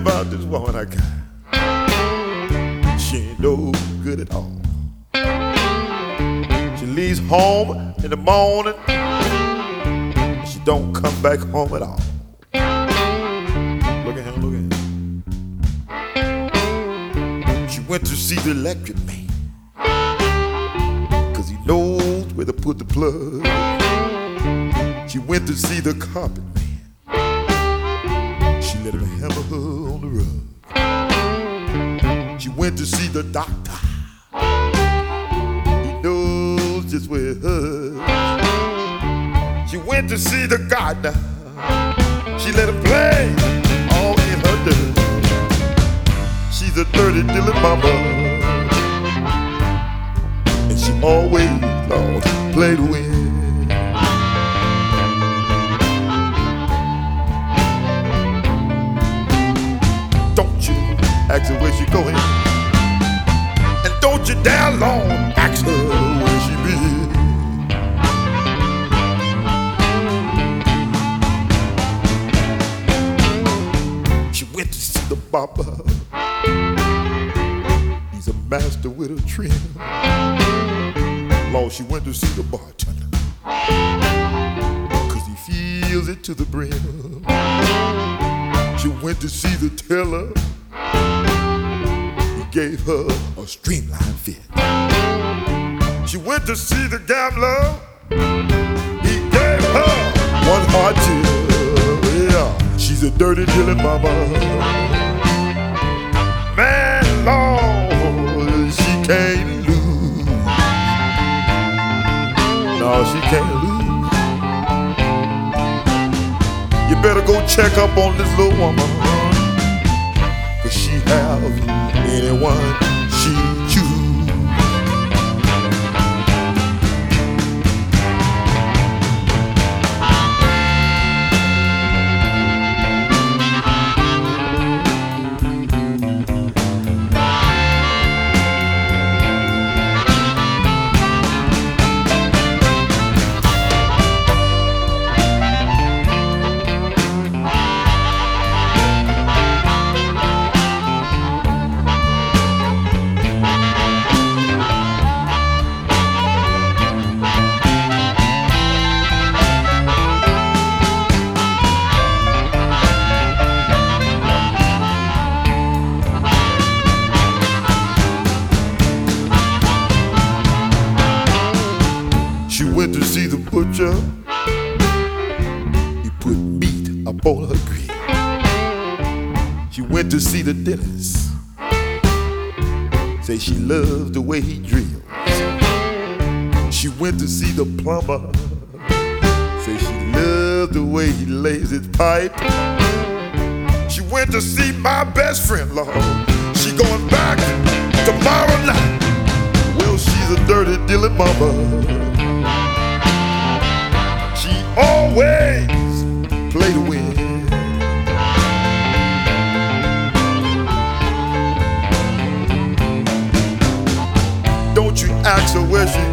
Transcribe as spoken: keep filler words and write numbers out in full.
about this woman I got. She ain't no good at all. She leaves home in the morning. She don't come back home at all. Look at him, look at him. She went to see the electric man, cause he knows where to put the plug. She went to see the carpet man. She let him hammer her on the rug. She went to see the doctor. He knows just where it hurts. She went to see the gardener. She let him play all in her dirt. She's a dirty, dilly mama, and she always, Lord, play to win. Don't you ask her where she going, and don't you dare long ask her where she been. She went to see the barber. He's a master with a trim. Lord, she went to see the bartender, cause he feels it to the brim. She went to see the teller. He gave her a streamlined fit. She went to see the gambler. He gave her one hard tear. Yeah, she's a dirty, dilly mama. Man, Lord, she can't lose. No, she can't lose. You better go check up on this little woman, cause she have anyone she choose. She went to see the butcher. He put meat up on her grill. She went to see the dentist. Say she loves the way he drills. She went to see the plumber. Say she loves the way he lays his pipe. She went to see my best friend, Lord. She going back tomorrow night. Well, she's a dirty, dilly mama. Always play to win. Don't you ask her where she